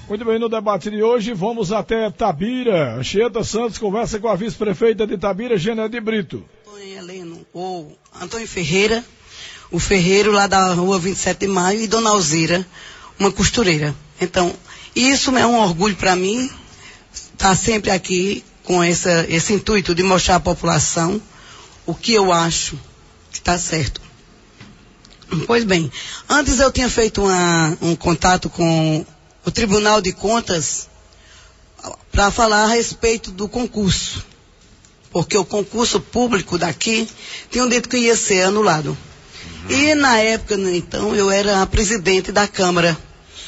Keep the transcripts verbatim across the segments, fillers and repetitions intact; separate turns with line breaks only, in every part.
Muito bem, no debate de hoje vamos até Tabira. Anchieta Santos conversa com a vice-prefeita de Tabira, Genede Brito.
Antônio Heleno, ou Antônio Ferreira, o ferreiro lá da rua vinte e sete de maio, e Dona Alzira, uma costureira. Então, isso é um orgulho para mim, estar sempre aqui com essa, esse intuito de mostrar à população o que eu acho que está certo. Pois bem, antes eu tinha feito uma, um contato com o Tribunal de Contas para falar a respeito do concurso, porque o concurso público daqui tinham dito que ia ser anulado. Uhum. E na época, então, eu era a presidente da Câmara,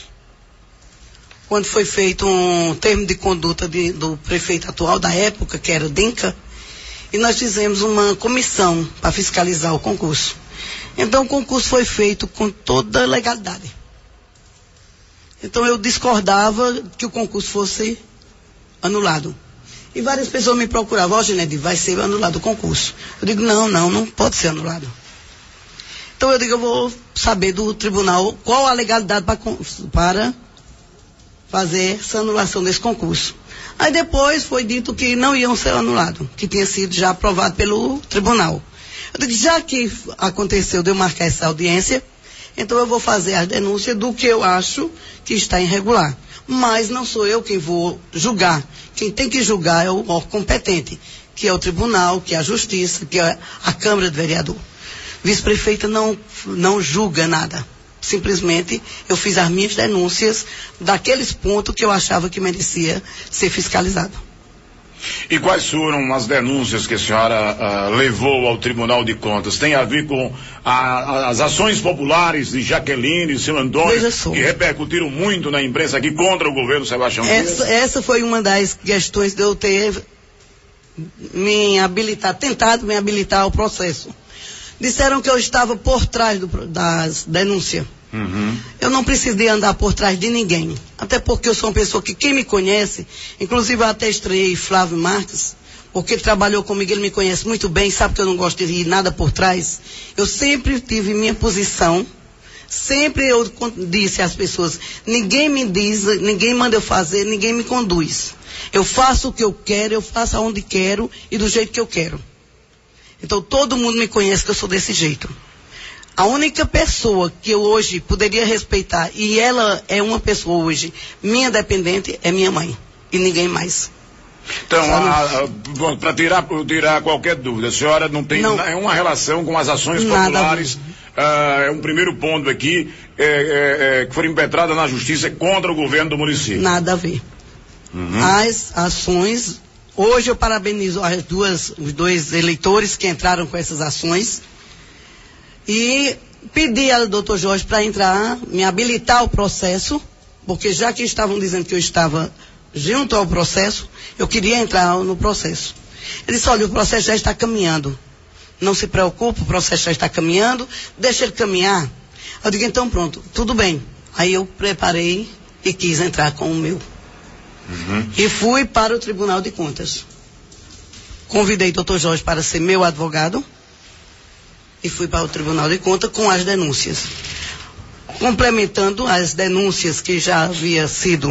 quando foi feito um termo de conduta de, do prefeito atual da época, que era o Dinca, e nós fizemos uma comissão para fiscalizar o concurso. Então o concurso foi feito com toda a legalidade. Então eu discordava que o concurso fosse anulado. E várias pessoas me procuravam, ó, Genede, vai ser anulado o concurso. Eu digo, não, não, não pode ser anulado. Então eu digo, eu vou saber do tribunal qual a legalidade para, para fazer essa anulação desse concurso. Aí depois foi dito que não iam ser anulados, que tinha sido já aprovado pelo tribunal. Eu digo, já que aconteceu de eu marcar essa audiência, então eu vou fazer as denúncias do que eu acho que está irregular. Mas não sou eu quem vou julgar. Quem tem que julgar é o órgão competente, que é o tribunal, que é a justiça, que é a Câmara de Vereador. Vice-prefeita não, não julga nada. Simplesmente eu fiz as minhas denúncias daqueles pontos que eu achava que merecia ser fiscalizado.
E quais foram as denúncias que a senhora uh, levou ao Tribunal de Contas? Tem a ver com a, a, as ações populares de Jaqueline e seu Antônio, que repercutiram muito na imprensa aqui contra o governo Sebastião
essa, essa foi uma das questões de eu ter me habilitar, tentado me habilitar ao processo. Disseram que eu estava por trás do, das denúncias. Uhum. Eu não precisei andar por trás de ninguém, até porque eu sou uma pessoa que quem me conhece, inclusive eu até estreiei Flávio Marques, porque ele trabalhou comigo, ele me conhece muito bem, sabe que eu não gosto de ir nada por trás. Eu sempre tive minha posição, sempre eu disse às pessoas, ninguém me diz, ninguém manda eu fazer, ninguém me conduz. Eu faço o que eu quero, eu faço aonde quero e do jeito que eu quero. Então todo mundo me conhece que eu sou desse jeito. A única pessoa que eu hoje poderia respeitar, e ela é uma pessoa hoje, minha dependente, é minha mãe. E ninguém mais.
Então, para tirar, tirar qualquer dúvida, a senhora não tem não, uma relação com as ações populares, é uh, um primeiro ponto aqui, é, é, é, que foram impetradas na justiça contra o governo do município.
Nada a ver. Uhum. As ações, hoje eu parabenizo as duas, os dois eleitores que entraram com essas ações, e pedi ao doutor Jorge para entrar, me habilitar ao processo, porque já que estavam dizendo que eu estava junto ao processo, eu queria entrar no processo. Ele disse, olha, o processo já está caminhando. Não se preocupe, o processo já está caminhando, deixa ele caminhar. Eu digo, então pronto, tudo bem. Aí eu preparei e quis entrar com o meu. Uhum. E fui para o Tribunal de Contas. Convidei o doutor Jorge para ser meu advogado. E fui para o Tribunal de Contas com as denúncias. Complementando as denúncias que já havia sido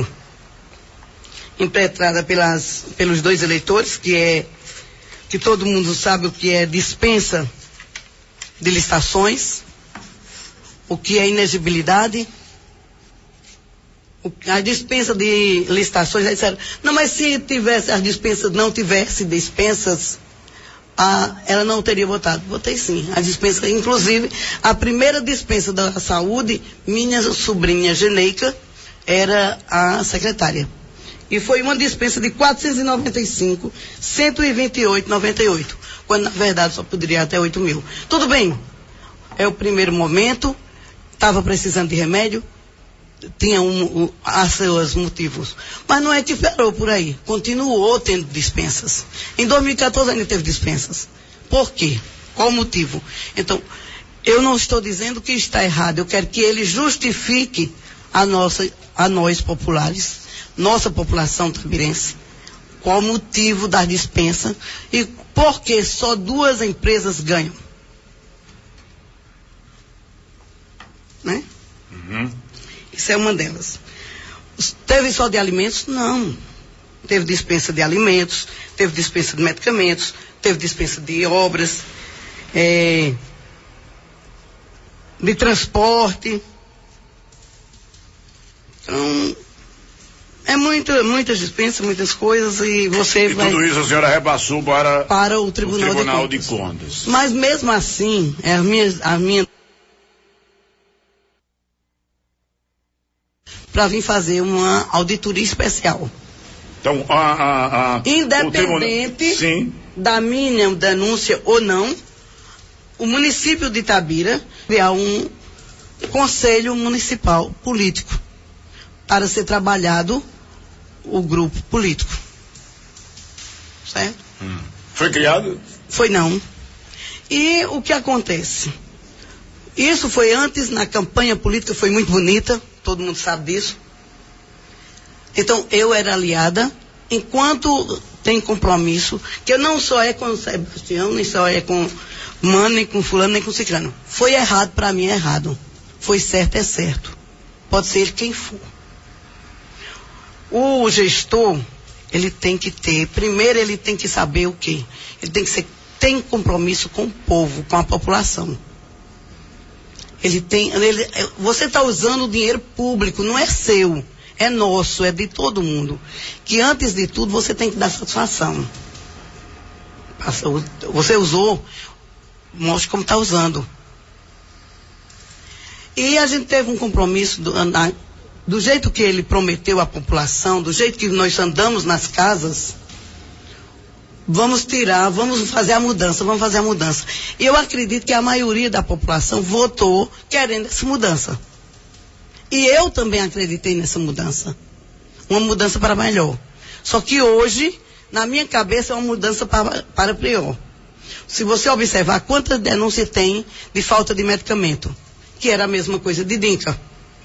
impetrada pelas, pelos dois eleitores, que é, que todo mundo sabe o que é dispensa de licitações, o que é inexigibilidade, o, a dispensa de licitações, aí disseram, não, mas se tivesse as dispensas, não tivesse dispensas, Ah, ela não teria votado. Votei sim. A dispensa, inclusive, a primeira dispensa da saúde, minha sobrinha Geneica era a secretária. E foi uma dispensa de quatrocentos e noventa e cinco, cento e vinte e oito reais e noventa e oito centavos, quando na verdade só poderia até oito mil. Tudo bem. É o primeiro momento, estava precisando de remédio, tinha um, um, a seus motivos. Mas não é que parou por aí. Continuou tendo dispensas. Em dois mil e quatorze ainda teve dispensas. Por quê? Qual o motivo? Então, eu não estou dizendo que está errado. Eu quero que ele justifique a nossa, a nós populares, nossa população tabirense, qual o motivo da dispensa e por que só duas empresas ganham. Né? Uhum. Isso é uma delas. Teve só de alimentos? Não. Teve dispensa de alimentos, teve dispensa de medicamentos, teve dispensa de obras, é, de transporte. Então, é muito, muitas dispensas, muitas coisas, e você
e
vai...
tudo isso a senhora repassou para,
para o Tribunal,
o Tribunal
de,
de,
Contas.
de Contas.
Mas mesmo assim, as minhas, as minhas... para vir fazer uma auditoria especial.
Então, a... a, a
Independente
Sim.
da minha denúncia ou não, o município de Itabira criar um conselho municipal político para ser trabalhado o grupo político. Certo?
Hum. Foi criado?
Foi não. E o que acontece? Isso foi antes, na campanha política, foi muito bonita, todo mundo sabe disso. Então, eu era aliada, enquanto tem compromisso, que eu não só é com o Sebastião, nem só é com Mano, nem com fulano, nem com ciclano. Foi errado, para mim é errado. Foi certo, é certo. Pode ser ele quem for. O gestor, ele tem que ter, primeiro ele tem que saber o quê? Ele tem que ser, tem compromisso com o povo, com a população. Ele tem, ele, você está usando o dinheiro público, não é seu, é nosso, é de todo mundo. Que antes de tudo você tem que dar satisfação. Você usou, mostre como está usando. E a gente teve um compromisso do, na, do jeito que ele prometeu à população, do jeito que nós andamos nas casas, vamos tirar, vamos fazer a mudança, vamos fazer a mudança. E eu acredito que a maioria da população votou querendo essa mudança. E eu também acreditei nessa mudança. Uma mudança para melhor. Só que hoje, na minha cabeça, é uma mudança para, para pior. Se você observar quantas denúncias tem de falta de medicamento, que era a mesma coisa de DINCA.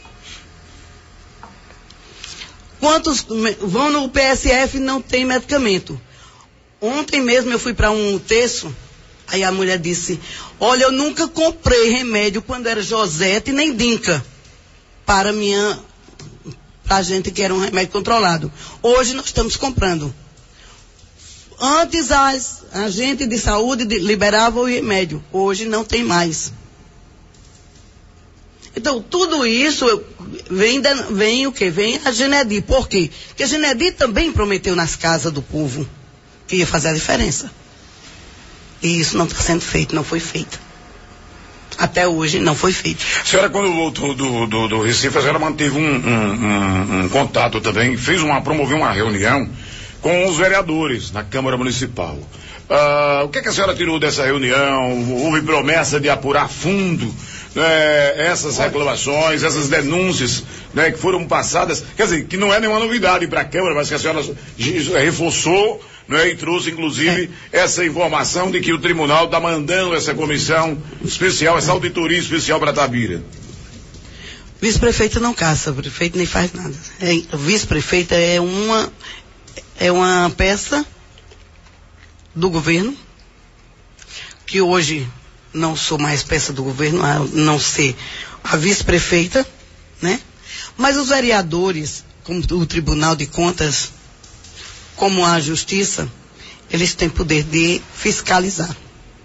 Quantos vão no P S F e não tem medicamento? Ontem mesmo eu fui para um terço, aí a mulher disse, olha, eu nunca comprei remédio quando era Josete nem DINCA para minha, pra gente que era um remédio controlado. Hoje nós estamos comprando. Antes as, a gente de saúde de, liberava o remédio, hoje não tem mais. Então, tudo isso vem, vem o quê? Vem a Genedi. Por quê? Porque a Genedi também prometeu nas casas do povo que ia fazer a diferença. E isso não está sendo feito, não foi feito. Até hoje não foi feito.
A senhora, quando voltou do, do, do Recife, a senhora manteve um, um, um, um contato também, fez uma, promoveu uma reunião com os vereadores na Câmara Municipal. Uh, o que, é que a senhora tirou dessa reunião? Houve promessa de apurar fundo É, essas reclamações, essas denúncias, né, que foram passadas, quer dizer, que não é nenhuma novidade para a Câmara, mas que a senhora reforçou, né, e trouxe inclusive é. essa informação de que o tribunal está mandando essa comissão especial, essa auditoria especial para Itabira.
Vice-prefeito não caça, o prefeito nem faz nada. É, vice-prefeita é uma, é uma peça do governo, que hoje não sou mais peça do governo, a não ser a vice-prefeita, né? Mas os vereadores, como o Tribunal de Contas, como a Justiça, eles têm poder de fiscalizar.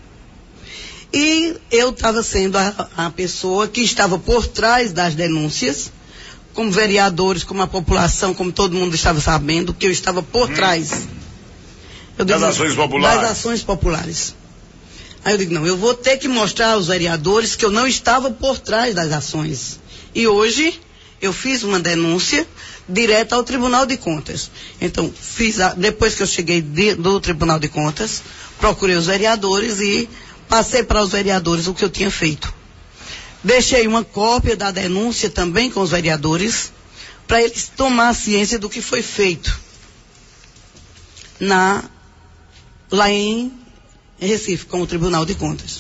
E eu estava sendo a, a pessoa que estava por trás das denúncias, como vereadores, como a população, como todo mundo estava sabendo, que eu estava por trás. Eu
das
digo,
ações populares.
Das ações populares. Aí eu digo, não, eu vou ter que mostrar aos vereadores que eu não estava por trás das ações. E hoje eu fiz uma denúncia direta ao Tribunal de Contas. Então, fiz a, depois que eu cheguei de, do Tribunal de Contas, procurei os vereadores e passei para os vereadores o que eu tinha feito. Deixei uma cópia da denúncia também com os vereadores, para eles tomar ciência do que foi feito na, lá em Recife, com o Tribunal de Contas.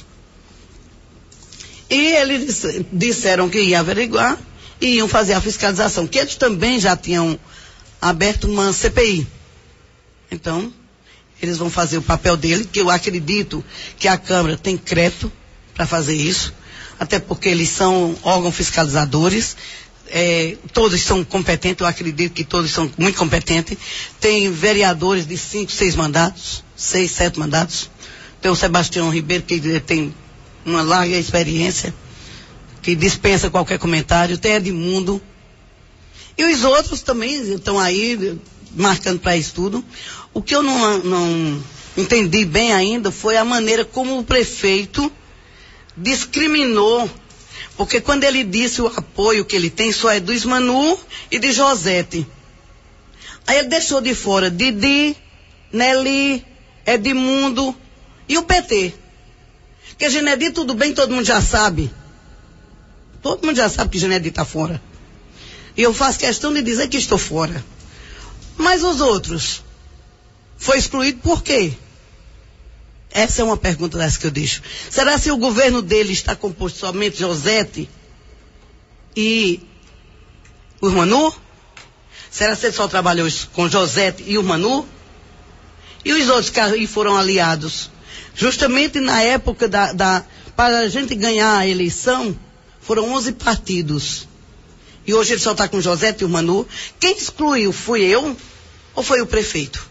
E eles disseram que iam averiguar e iam fazer a fiscalização, que eles também já tinham aberto uma C P I. Então, eles vão fazer o papel dele, que eu acredito que a Câmara tem crédito para fazer isso, até porque eles são órgãos fiscalizadores, é, todos são competentes, eu acredito que todos são muito competentes. Tem vereadores de cinco, seis mandatos, seis, sete mandatos. Tem o Sebastião Ribeiro, que tem uma larga experiência, que dispensa qualquer comentário. Tem Edmundo. E os outros também estão aí, marcando para estudo. O que eu não, não entendi bem ainda foi a maneira como o prefeito discriminou, porque quando ele disse o apoio que ele tem só é do Ismanu e de Josete. Aí ele deixou de fora Didi, Nelly, Edmundo e o P T. Porque Genedi, tudo bem, todo mundo já sabe. Todo mundo já sabe que Genedi está fora. E eu faço questão de dizer que estou fora. Mas os outros? Foi excluído por quê? Essa é uma pergunta dessa que eu deixo. Será se o governo dele está composto somente de Josete e o Manu? Será se ele só trabalhou com Josete e o Manu? E os outros que aí foram aliados? Justamente na época da, da... Para a gente ganhar a eleição, foram onze partidos. E hoje ele só está com Josete e o Manu. Quem excluiu? Fui eu ou foi o prefeito?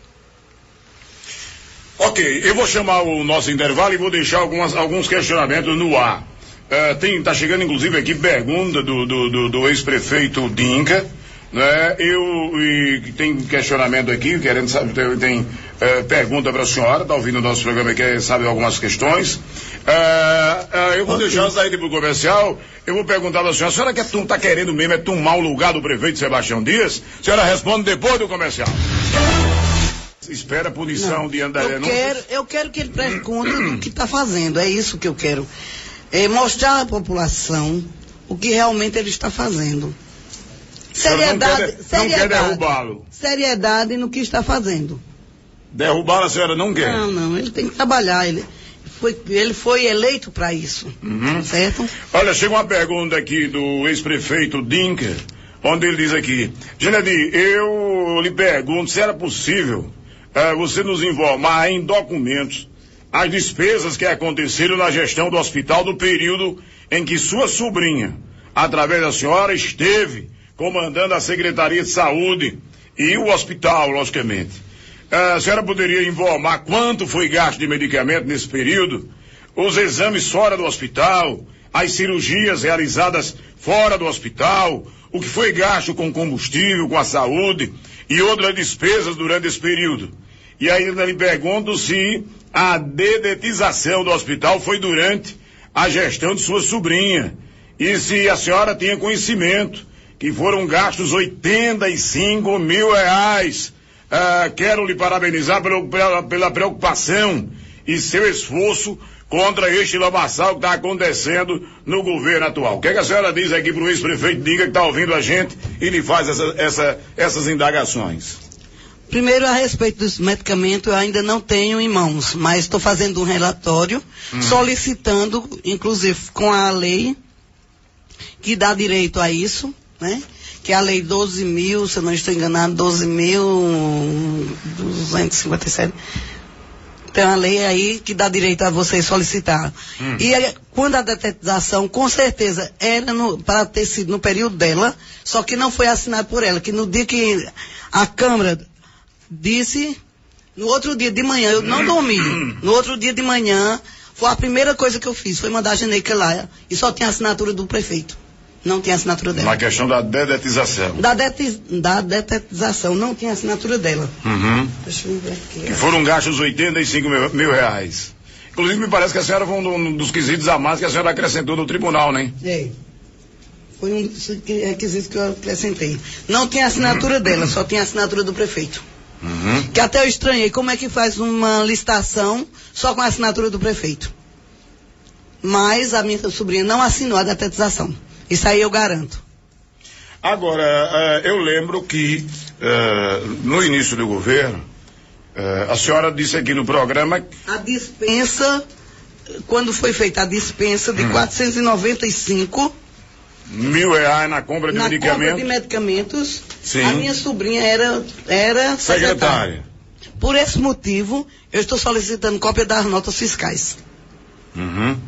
Ok, eu vou chamar o nosso intervalo e vou deixar algumas, alguns questionamentos no ar. Uh, tem, tá chegando inclusive aqui pergunta do, do, do, do ex-prefeito Dinca, né? Eu, e tem questionamento aqui, querendo saber, tem, tem uh, pergunta para a senhora, tá ouvindo o nosso programa aqui, quer saber algumas questões. Uh, uh, eu vou okay. deixar essa aí pro comercial, eu vou perguntar para a senhora, a senhora quer, tá querendo mesmo é tomar o lugar do prefeito Sebastião Dias? A senhora responde depois do comercial. Espera a punição não, diante da denúncia?
Quero, eu quero que ele preste conta do que está fazendo, é isso que eu quero. É mostrar à população o que realmente ele está fazendo. Seriedade,
não quer,
seriedade,
não quer derrubá-lo.
Seriedade no que está fazendo.
Derrubá-lo a senhora não quer?
Não, não, ele tem que trabalhar, ele foi, ele foi eleito para isso, uhum. Certo?
Olha, chega uma pergunta aqui do ex-prefeito Dinca, onde ele diz aqui, Genedi, eu lhe pergunto se era possível Uh, você nos informar em documentos as despesas que aconteceram na gestão do hospital no período em que sua sobrinha, através da senhora, esteve comandando a Secretaria de Saúde e o hospital, logicamente. Uh, a senhora poderia informar quanto foi gasto de medicamento nesse período, os exames fora do hospital, as cirurgias realizadas fora do hospital, o que foi gasto com combustível, com a saúde e outras despesas durante esse período. E ainda lhe pergunto se a dedetização do hospital foi durante a gestão de sua sobrinha. E se a senhora tinha conhecimento que foram gastos oitenta e cinco mil reais. Ah, quero lhe parabenizar pelo, pela, pela preocupação e seu esforço contra este lamaçal que está acontecendo no governo atual. O que, é que a senhora diz aqui para o ex-prefeito Dinca que está ouvindo a gente e lhe faz essa, essa, essas indagações?
Primeiro, a respeito dos medicamentos, eu ainda não tenho em mãos, mas estou fazendo um relatório, hum. solicitando, inclusive com a lei, que dá direito a isso, né? Que é a lei doze mil, se eu não estou enganado, doze mil duzentos e cinquenta e sete. Tem uma lei aí que dá direito a você solicitar. Hum. E quando a detetização, com certeza, era para ter sido no período dela, só que não foi assinado por ela, que no dia que a Câmara disse, no outro dia de manhã, eu não dormi, no outro dia de manhã, foi a primeira coisa que eu fiz, foi mandar a Geneca lá, e só tinha a assinatura do prefeito, não tinha a assinatura dela.
Na questão da dedetização.
Da, deti, da detetização, não tinha a assinatura dela.
Uhum.
Deixa eu ver aqui.
Que foram gastos oitenta e cinco mil, mil reais. Inclusive, me parece que a senhora foi um dos quesitos a mais que a senhora acrescentou no tribunal, né?
É. Foi um dos requisitos que eu acrescentei. Não tinha a assinatura uhum. dela, só tinha a assinatura do prefeito. Uhum. Que até eu estranhei, como é que faz uma licitação só com a assinatura do prefeito? Mas a minha sobrinha não assinou a detetização. Isso aí eu garanto.
Agora, uh, eu lembro que uh, no início do governo, uh, a senhora disse aqui no programa...
A dispensa, quando foi feita a dispensa de hum. quatrocentos e noventa e cinco...
Mil reais na compra de
na
medicamentos.
Na compra de medicamentos,
sim.
A minha sobrinha era, era secretária. secretária. Por esse motivo, eu estou solicitando cópia das notas fiscais.
Uhum.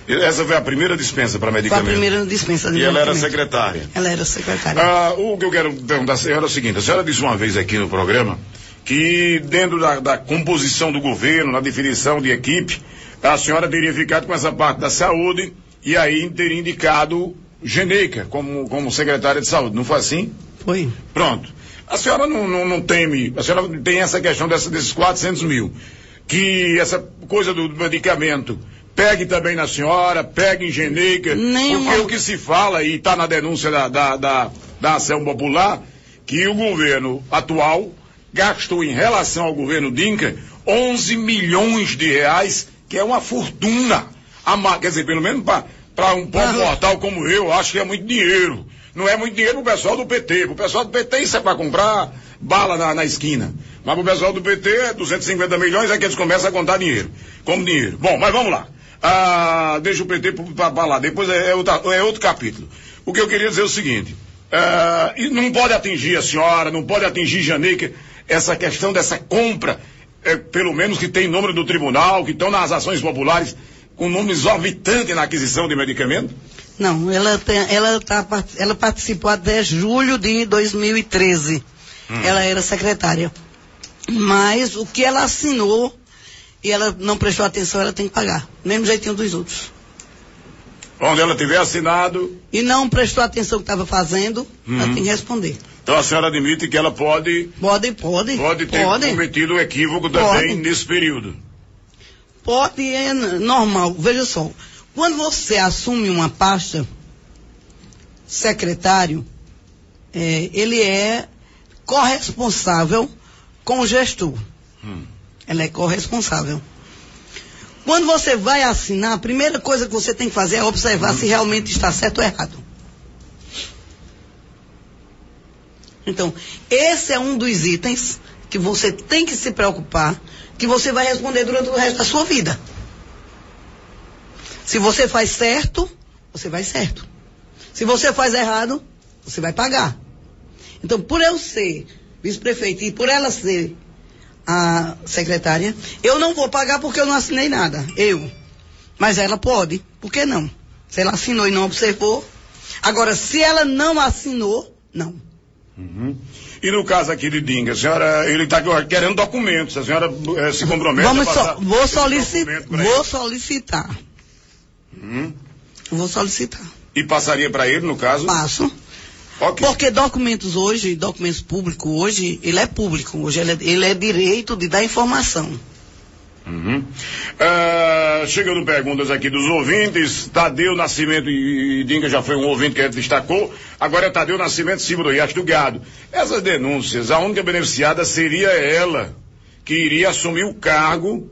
Essa foi a primeira dispensa para medicamento?
Foi a primeira dispensa de
E ela era secretária?
Ela era secretária.
Ah, o que eu quero perguntar à senhora é o seguinte, a senhora disse uma vez aqui no programa que dentro da, da composição do governo, na definição de equipe, a senhora teria ficado com essa parte da saúde e aí teria indicado Geneica como, como secretária de saúde, não foi assim?
Foi.
Pronto. A senhora não, não, não teme, a senhora tem essa questão dessa, desses quatrocentos mil, que essa coisa do medicamento pegue também na senhora, pegue em Geneica,
Nenhuma.
Porque o que se fala, e está na denúncia da, da, da, da ação popular, que o governo atual gastou em relação ao governo Dinca onze milhões de reais, que é uma fortuna. A, quer dizer, pelo menos para um povo mortal como eu, acho que é muito dinheiro. Não é muito dinheiro pro pessoal do P T. Pro pessoal do P T isso é para comprar bala na, na esquina. Mas pro pessoal do P T é duzentos e cinquenta milhões, é que eles começam a contar dinheiro. Como dinheiro. Bom, mas vamos lá. Ah, deixa o P T para lá. Depois é, é, outro, é outro capítulo. O que eu queria dizer é o seguinte. Ah, e não pode atingir a senhora, não pode atingir Geneica, essa questão dessa compra, é, pelo menos que tem número do tribunal, que estão nas ações populares, com nome exorbitante na aquisição de medicamento?
Não, ela, tem, ela, tá, ela participou até julho de dois mil e treze. Hum. Ela era secretária. Mas o que ela assinou e ela não prestou atenção, ela tem que pagar. Mesmo jeitinho dos outros.
Onde ela tiver assinado...
E não prestou atenção no que estava fazendo, hum. ela tem que responder.
Então a senhora admite que ela pode...
Pode, pode.
Pode ter
pode.
cometido um equívoco também
pode.
nesse período.
Pode, é normal. Veja só, quando você assume uma pasta, secretário, é, ele é corresponsável com o gestor. Hum. Ela é corresponsável. Quando você vai assinar, a primeira coisa que você tem que fazer é observar hum. se realmente está certo ou errado. Então, esse é um dos itens que você tem que se preocupar, que você vai responder durante o resto da sua vida. Se você faz certo, você vai certo. Se você faz errado, você vai pagar. Então, por eu ser vice-prefeito e por ela ser a secretária, eu não vou pagar porque eu não assinei nada. Eu. Mas ela pode. Por que não? Se ela assinou e não observou. Agora, se ela não assinou, não.
Uhum. E no caso aqui de Dinca, a senhora, ele está querendo documentos, a senhora eh, se compromete
Vamos
a passar
so, vou, solici vou solicitar.
Uhum.
Vou solicitar.
E passaria para ele, no caso?
Passo.
Okay.
Porque documentos hoje, documentos públicos hoje, ele é público. Hoje ele é, ele é direito de dar informação.
Uhum. Uh, chegando perguntas aqui dos ouvintes. Tadeu Nascimento, e, e Dinca já foi um ouvinte que a gente destacou, agora é Tadeu Nascimento, Silva do Riacho do Gado. Essas denúncias, a única beneficiada seria ela, que iria assumir o cargo,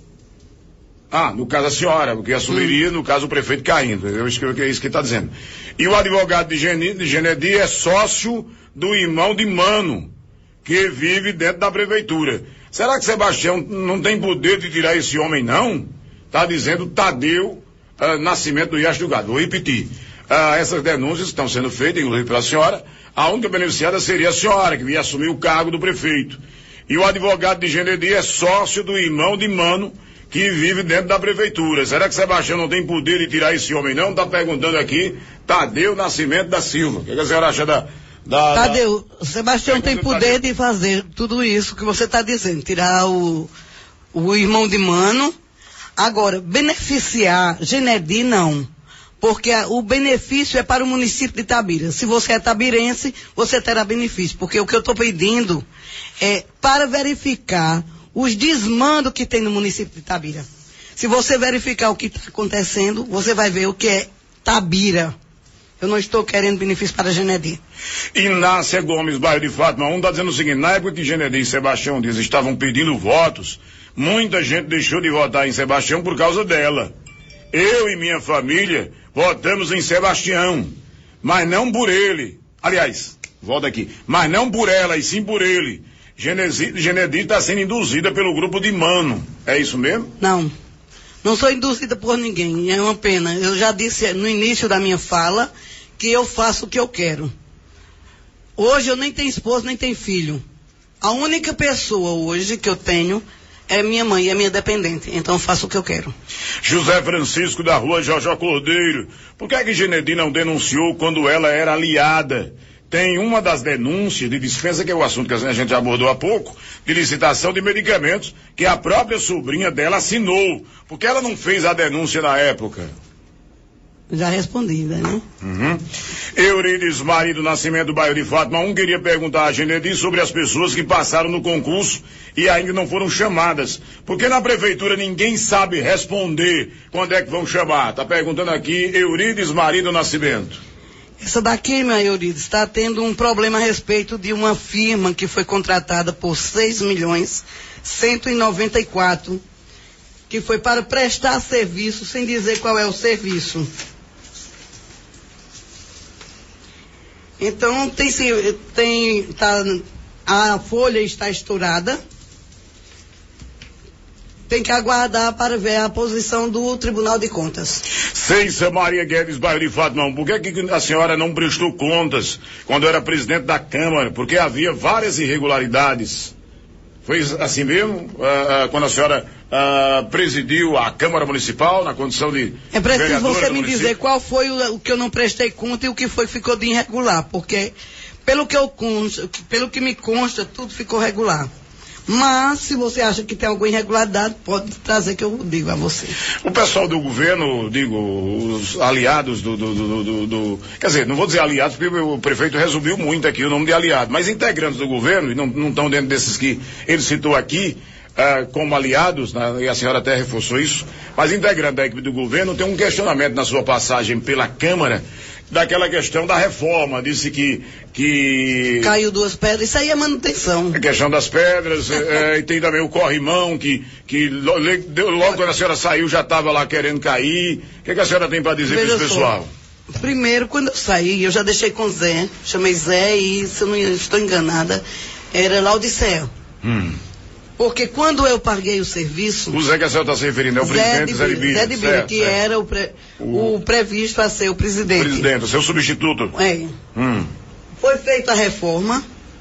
ah, no caso a senhora, que assumiria, hum. no caso o prefeito caindo, eu acho que é isso que está dizendo. E o advogado de, Geni, de Genedi é sócio do irmão de Mano, que vive dentro da prefeitura. Será que Sebastião não tem poder de tirar esse homem, não? Está dizendo Tadeu uh, Nascimento do Riacho do Gado. Vou repetir. Uh, essas denúncias estão sendo feitas, inclusive pela senhora. A única beneficiada seria a senhora, que ia assumir o cargo do prefeito. E o advogado de Genedi é sócio do irmão de Mano, que vive dentro da prefeitura. Será que Sebastião não tem poder de tirar esse homem, não? Está perguntando aqui Tadeu Nascimento da Silva. O que a senhora acha da... Da,
Tadeu,
da...
Sebastião tem poder de fazer tudo isso que você está dizendo, tirar o, o irmão de Mano. Agora, beneficiar Genedi, não. Porque a, o benefício é para o município de Itabira. Se você é tabirense, você terá benefício. Porque o que eu estou pedindo é para verificar os desmandos que tem no município de Itabira. Se você verificar o que está acontecendo, você vai ver o que é Tabira. Eu não estou querendo benefício para Genedi.
Inácia Gomes, bairro de Fátima, um está dizendo o seguinte: na época de Genedi e Sebastião Dias estavam pedindo votos, muita gente deixou de votar em Sebastião por causa dela. Eu e minha família votamos em Sebastião, mas não por ele. Aliás, volta aqui, mas não por ela, e sim por ele. Genedi está sendo induzida pelo grupo de Mano. É isso mesmo?
Não. Não sou induzida por ninguém, é uma pena. Eu já disse no início da minha fala que eu faço o que eu quero. Hoje eu nem tenho esposo, nem tenho filho. A única pessoa hoje que eu tenho é minha mãe, é minha dependente, então eu faço o que eu quero.
José Francisco da rua Jorge Cordeiro, por que é que Genedi não denunciou quando ela era aliada? Tem uma das denúncias de dispensa, que é o assunto que a gente abordou há pouco, de licitação de medicamentos, que a própria sobrinha dela assinou. Por que ela não fez a denúncia na época?
Já respondi, né?
Uhum. Eurides Maria do Nascimento do bairro de Fátima um queria perguntar a Genedi sobre as pessoas que passaram no concurso e ainda não foram chamadas. Porque na prefeitura ninguém sabe responder quando é que vão chamar. Tá perguntando aqui Eurides Maria do Nascimento.
Essa daqui, minha Eurides, está tendo um problema a respeito de uma firma que foi contratada por seis milhões cento e noventa e quatro, que foi para prestar serviço sem dizer qual é o serviço. Então, tem, tem, tá, a folha está estourada. Tem que aguardar para ver a posição do Tribunal de Contas.
Ceissa Maria Guedes, bairro de Fátima, por que, que a senhora não prestou contas quando era presidente da Câmara? Porque havia várias irregularidades. Foi assim mesmo? Uh, uh, quando a senhora uh, presidiu a Câmara Municipal, na condição de
É preciso você me dizer qual foi o, o que eu não prestei conta e o que foi que ficou de irregular, porque pelo que, eu consta, pelo que me consta, tudo ficou regular. Mas, se você acha que tem alguma irregularidade, pode trazer que eu digo a você.
O pessoal do governo, digo, os aliados do, do, do, do, do... Quer dizer, não vou dizer aliados, porque o prefeito resumiu muito aqui o nome de aliado, mas integrantes do governo, e não, não estão dentro desses que ele citou aqui, uh, como aliados, né, e a senhora até reforçou isso, mas integrantes da equipe do governo tem um questionamento na sua passagem pela Câmara, daquela questão da reforma, disse que... que...
Caiu duas pedras, isso aí é manutenção.
A questão das pedras, é, e tem também o corrimão, que, que logo quando a senhora saiu já estava lá querendo cair. O que, que a senhora tem para dizer para esse pessoal?
Primeiro, quando eu saí, eu já deixei com o Zé, chamei Zé e, se eu não estou enganada, era Laudicea. Hum. Porque quando eu paguei o serviço...
O Zé que a senhora está se referindo é o
Zé
presidente
de,
Zé de Bílio.
Zé de Bílio, certo, que certo. era o, pre, o... o previsto a ser o presidente.
Presidente, o seu substituto.
É. Hum. Foi feita a reforma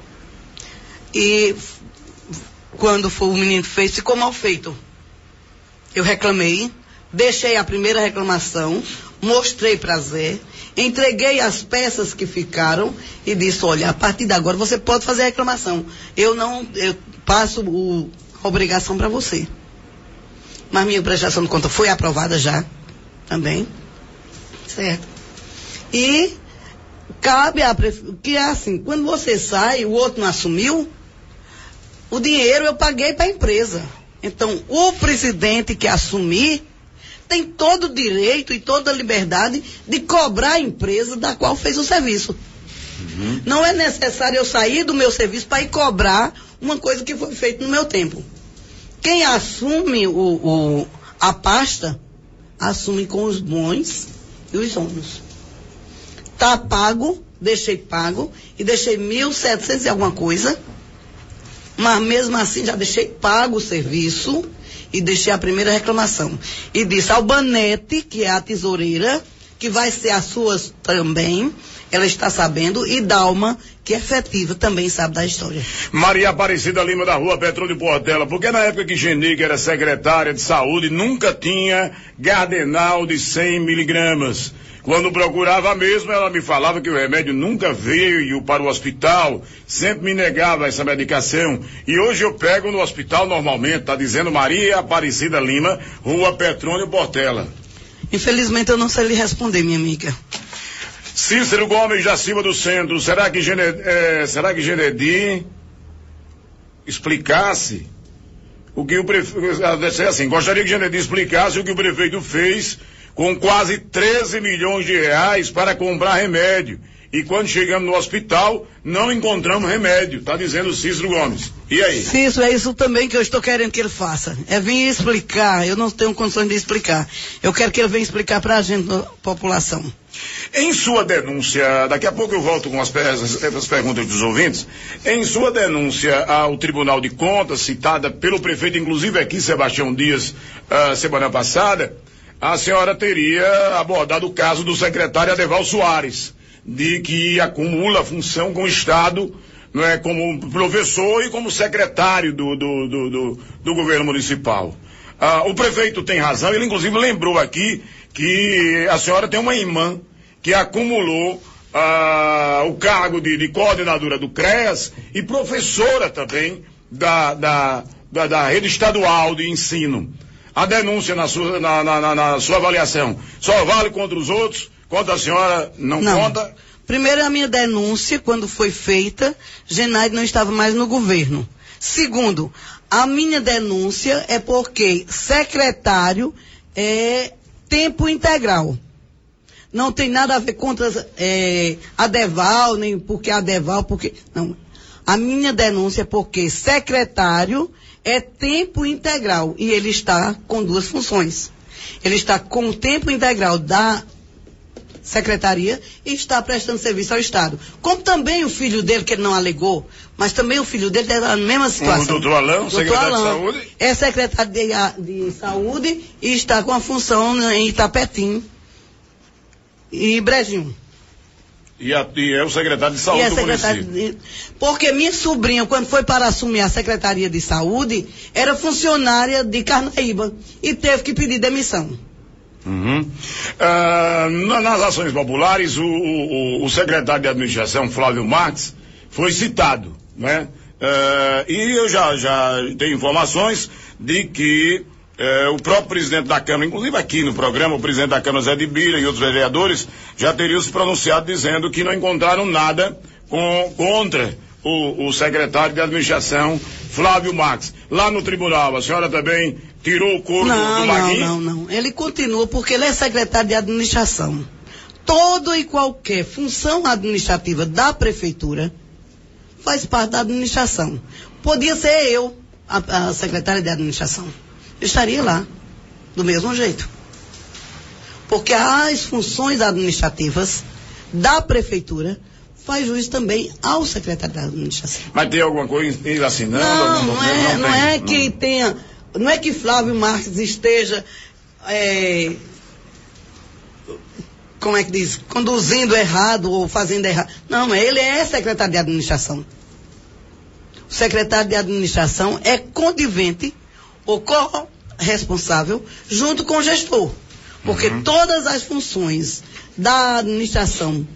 e quando foi, o menino fez, ficou mal feito. Eu reclamei, deixei a primeira reclamação, mostrei para Zé, entreguei as peças que ficaram e disse, olha, a partir de agora você pode fazer a reclamação. Eu não... Eu, passo o, a obrigação para você. Mas minha prestação de conta foi aprovada já, também, certo? E cabe a que é assim, quando você sai, o outro não assumiu, o dinheiro eu paguei para a empresa. Então, o presidente que assumir tem todo o direito e toda a liberdade de cobrar a empresa da qual fez o serviço. Uhum. Não é necessário eu sair do meu serviço para ir cobrar uma coisa que foi feita no meu tempo. Quem assume o, o, a pasta, assume com os bons e os ônus. Tá pago, deixei pago, e deixei mil e setecentos e alguma coisa, mas mesmo assim já deixei pago o serviço, e deixei a primeira reclamação. E disse ao Banete, que é a tesoureira, que vai ser as suas também, ela está sabendo, e Dalma, que é efetiva, também sabe da história.
Maria Aparecida Lima da rua Petróleo de Portela, porque na época que Genique era secretária de saúde, nunca tinha Gardenal de cem miligramas. Quando procurava mesmo, ela me falava que o remédio nunca veio para o hospital, sempre me negava essa medicação. E hoje eu pego no hospital normalmente, tá dizendo Maria Aparecida Lima, rua Petróleo Portela.
Infelizmente eu não sei lhe responder, minha amiga.
Cícero Gomes da Silva do Centro, será que Genedi, é, será que Genedi explicasse o que o prefeito, assim, gostaria que Genedi explicasse o que o prefeito fez com quase treze milhões de reais para comprar remédio. E quando chegamos no hospital, não encontramos remédio, tá dizendo Cícero Gomes. E aí?
Cícero, é isso também que eu estou querendo que ele faça. É vir explicar, eu não tenho condições de explicar. Eu quero que ele venha explicar para a gente, a população.
Em sua denúncia, daqui a pouco eu volto com as, as, as perguntas dos ouvintes, em sua denúncia ao Tribunal de Contas, citada pelo prefeito, inclusive aqui, Sebastião Dias, uh, semana passada, a senhora teria abordado o caso do secretário Adeval Soares, de que acumula função com o Estado não é, como professor e como secretário do, do, do, do, do governo municipal. Ah, o prefeito tem razão, ele inclusive lembrou aqui que a senhora tem uma irmã que acumulou ah, o cargo de, de coordenadora do CREAS e professora também da, da, da, da rede estadual de ensino. A denúncia na sua, na, na, na sua avaliação só vale contra os outros, contra a senhora não, não conta?
Primeiro, a minha denúncia, quando foi feita, Genaide não estava mais no governo. Segundo, a minha denúncia é porque secretário é tempo integral. Não tem nada a ver contra é, a Deval, nem porque a Deval, porque... Não. A minha denúncia é porque secretário é tempo integral e ele está com duas funções. Ele está com o tempo integral da secretaria e está prestando serviço ao Estado. Como também o filho dele, que ele não alegou, mas também o filho dele está na mesma situação.
O doutor Alain, secretário de Saúde?
É secretário de, de Saúde e está com a função em Itapetim e Brejinho.
E, a, e é o secretário de Saúde e do município. De,
porque minha sobrinha, quando foi para assumir a Secretaria de Saúde, era funcionária de Carnaíba e teve que pedir demissão.
Uhum. Ah, nas ações populares, o, o, o secretário de administração, Flávio Marques, foi citado, né? Ah, e eu já, já tenho informações de que eh, o próprio presidente da Câmara, inclusive aqui no programa, o presidente da Câmara, Zé de Bira, e outros vereadores, já teriam se pronunciado dizendo que não encontraram nada com, contra o, o secretário de administração, Flávio Marques. Lá no tribunal, a senhora também tirou o corpo
não,
do Maguinho?
Não, não, não. Ele continua porque ele é secretário de administração. Toda e qualquer função administrativa da prefeitura faz parte da administração. Podia ser eu, a, a secretária de administração. Eu estaria lá, do mesmo jeito. Porque as funções administrativas da prefeitura faz jus também ao secretário da administração.
Mas tem alguma coisa ele assinando?
Não, não, é, não,
não
é
não.
que tenha, não é que Flávio Marques esteja, é, como é que diz, conduzindo errado ou fazendo errado. Não, ele é secretário de administração. O secretário de administração é condivente ou corresponsável junto com o gestor. Porque uhum. todas as funções da administração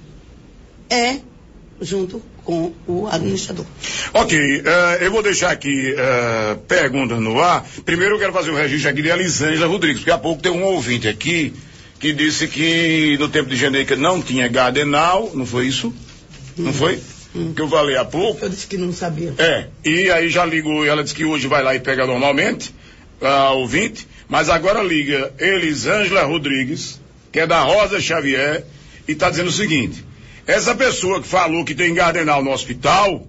é junto com o administrador.
Ok, uh, eu vou deixar aqui uh, perguntas no ar. Primeiro eu quero fazer o registro aqui de Elisângela Rodrigues, porque há pouco tem um ouvinte aqui que disse que no tempo de Geneica não tinha Gardenal, não foi isso? Hum. Não foi? Hum. Que eu falei há pouco.
Eu disse que não sabia.
É, e aí já ligou, ela disse que hoje vai lá e pega normalmente, a uh, ouvinte, mas agora liga Elisângela Rodrigues, que é da Rosa Xavier, e está dizendo o seguinte: essa pessoa que falou que tem Gardenal no hospital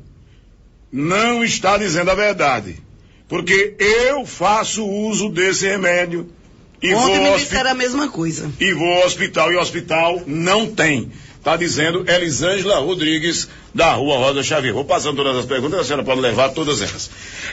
não está dizendo a verdade. Porque eu faço uso desse remédio. E
Ontem
vou
me disseram a mesma coisa.
E vou ao hospital e o hospital não tem. Está dizendo Elisângela Rodrigues, da Rua Rosa Xavier. Vou passando todas as perguntas, a senhora pode levar todas elas.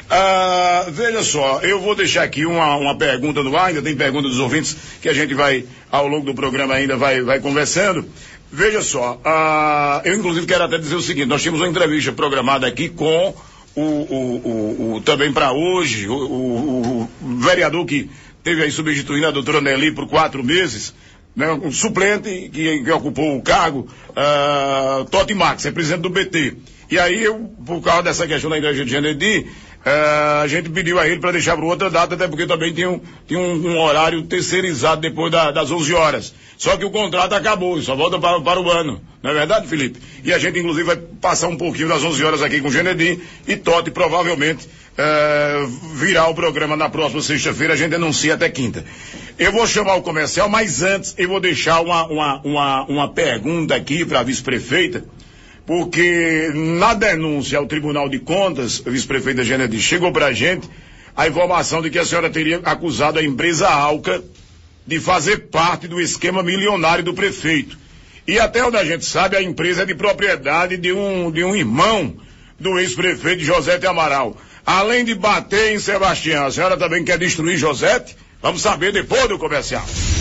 Ah, veja só, eu vou deixar aqui uma, uma pergunta no ar, ainda tem pergunta dos ouvintes que a gente vai, ao longo do programa ainda vai, vai conversando. Veja só, uh, eu inclusive quero até dizer o seguinte: nós tínhamos uma entrevista programada aqui com o, o, o, o também para hoje, o, o, o vereador que teve aí substituindo a doutora Nelly por quatro meses, né, um suplente que, que ocupou o cargo, uh, Totti Max, é presidente do B T. E aí, eu, por causa dessa questão da igreja de Genedi, Uh, a gente pediu a ele para deixar para outra data, até porque também tinha um, tinha um, um horário terceirizado depois da, das onze horas. Só que o contrato acabou, só volta para, para o ano. Não é verdade, Felipe? E a gente, inclusive, vai passar um pouquinho das onze horas aqui com o Genedi e Totti provavelmente uh, virá o programa na próxima sexta-feira. A gente anuncia até quinta. Eu vou chamar o comercial, mas antes eu vou deixar uma, uma, uma, uma pergunta aqui para a vice-prefeita. Porque na denúncia ao Tribunal de Contas, a vice-prefeita Genedi chegou para a gente a informação de que a senhora teria acusado a empresa Alca de fazer parte do esquema milionário do prefeito. E até onde a gente sabe, a empresa é de propriedade de um, de um irmão do ex-prefeito Josete Amaral. Além de bater em Sebastião, a senhora também quer destruir Josete? Vamos saber depois do comercial.